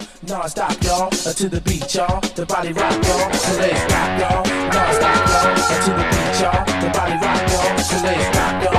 non-stop, y'all, to the beat, y'all, the body rock, y'all, so let's rock, y'all, non-stop, y'all, to the beat, y'all, the body rock, y'all, so let's rock, y'all.